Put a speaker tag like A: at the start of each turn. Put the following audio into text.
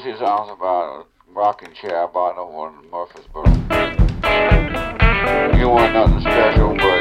A: This is also about a rocking chair I bought over in Murfreesboro. You want nothing special, but